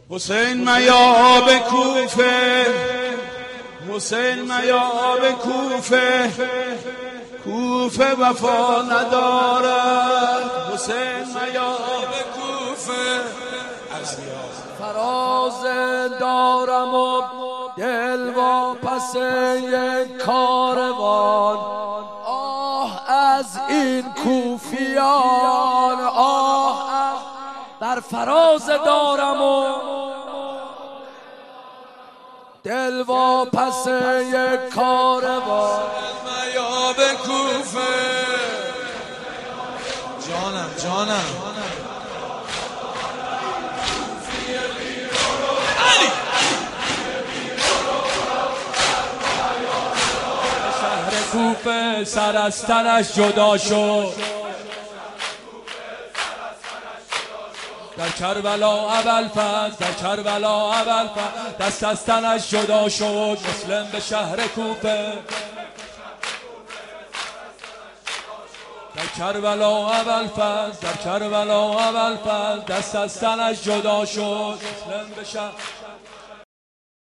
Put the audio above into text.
حسین میا به کوفه، حسین میا به کوفه، کوفه وفا ندارد. حسین میا به کوفه، فراز دارم و دل و پس یک کاروان. آه از این کوفیان، آه بر فراز دارم و دل و پس یک کاروان. میا به کوفه، جانم کوفه سر از تنش جدا شد، در کربلا ابوالفضل، در کربلا ابوالفضل دست از تنش جدا شد. مسلم به شهر کوفه، در کربلا ابوالفضل، در کربلا ابوالفضل دست از تنش جدا شد. مسلم به شهر